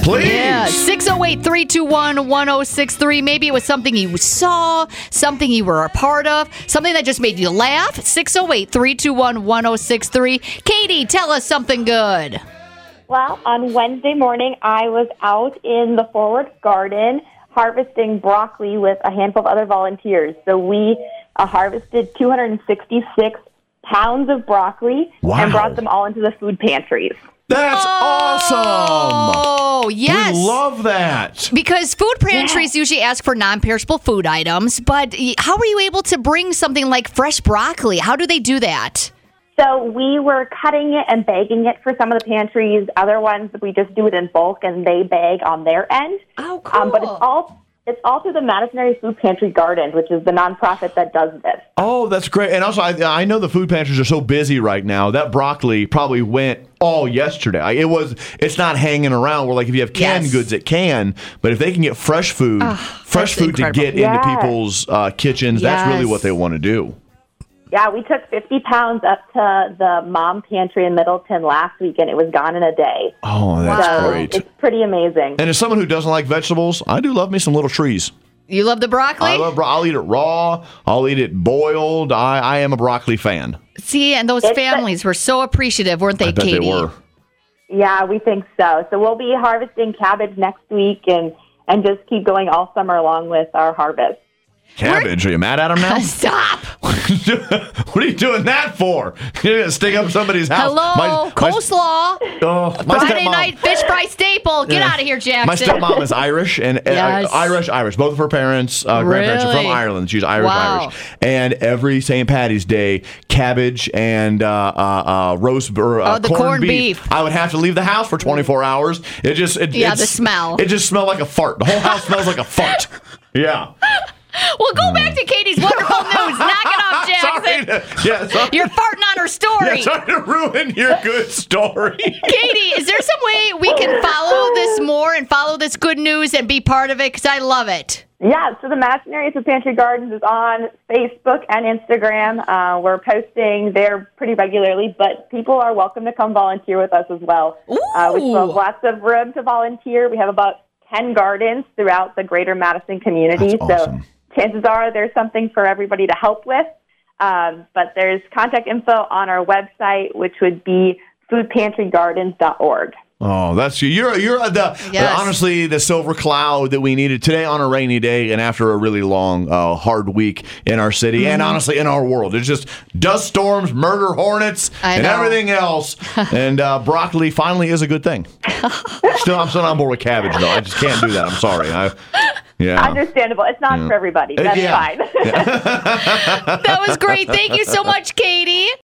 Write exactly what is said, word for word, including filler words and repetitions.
Please. Yeah, six oh eight, three two one, one oh six three. Maybe it was something you saw, something you were a part of, something that just made you laugh. six oh eight, three two one, one oh six three. Katie, tell us something good. Well, on Wednesday morning, I was out in the Forward Garden harvesting broccoli with a handful of other volunteers. So we uh, harvested two hundred sixty-six pounds of broccoli Wow. and brought them all into the food pantries. That's Oh, awesome. yes. We love that. Because food pantries usually ask for non-perishable food items, but how were you able to bring something like fresh broccoli? How do they do that? So we were cutting it and bagging it for some of the pantries. Other ones, we just do it in bulk, and they bag on their end. Oh, cool. Um, but it's all it's all through the Madison Area Food Pantry Garden, which is the nonprofit that does this. Oh, that's great. And also, I, I know the food pantries are so busy right now. That broccoli probably went all yesterday. Like, It was. It's not hanging around. Where like if you have canned Yes. goods, it can. But if they can get fresh food, fresh that's food incredible. to get Yes. into people's uh, kitchens, that's really Yes. what they want to do. Yeah, we took fifty pounds up to the Mom Pantry in Middleton last week, and it was gone in a day. Oh, that's So great. it's pretty amazing. And as someone who doesn't like vegetables, I do love me some little trees. You love the broccoli? I love. bro- I'll eat it raw. I'll eat it boiled. I, I am a broccoli fan. See, and those It's families were so appreciative, weren't they, I bet Katie? they were. Yeah, we think so. So we'll be harvesting cabbage next week and, and just keep going all summer long with our harvest. Cabbage. Are you mad at him now? Stop. What are you doing that for? You're going to stick up somebody's house. Hello, My- my- coleslaw. Oh, my Friday stepmom- night fish fry staple. Get Yeah. out of here, Jackson. My stepmom is Irish, and uh, Yes. Irish, Irish. Both of her parents, uh, grandparents are from Really? Ireland. She's Irish, Wow. Irish. And every Saint Patty's Day, cabbage and uh, uh, uh, roast or uh, Oh, the corned, corned beef. beef. I would have to leave the house for twenty-four hours. It just, it, Yeah, it's- the smell. It just smelled like a fart. The whole house smells like a fart. Yeah. Well, go back to Katie's wonderful news. Knock it off, Sorry Jackson. to, yeah, sorry, You're farting on her story. yeah, sorry to ruin your good story. Katie, is there some way we can follow this more and follow this good news and be part of it? Because I love it. Yeah, so the Madison Area Food Pantry Gardens is on Facebook and Instagram. Uh, we're posting there pretty regularly, but people are welcome to come volunteer with us as well. Uh, we still have lots of room to volunteer. We have about ten gardens throughout the greater Madison community. That's awesome. So chances are there's something for everybody to help with. Um, but there's contact info on our website, which would be food pantry gardens dot org. Oh, that's you. You're you're the Yes. honestly the silver cloud that we needed today on a rainy day and after a really long, uh, hard week in our city and Mm-hmm. honestly in our world. It's just dust storms, murder hornets, I and know. everything else. and uh, broccoli finally is a good thing. Still, I'm still on board with cabbage though. I just can't do that. I'm sorry. I, yeah. Understandable. It's not for everybody. Uh, That's yeah. fine. That was great. Thank you so much, Katie.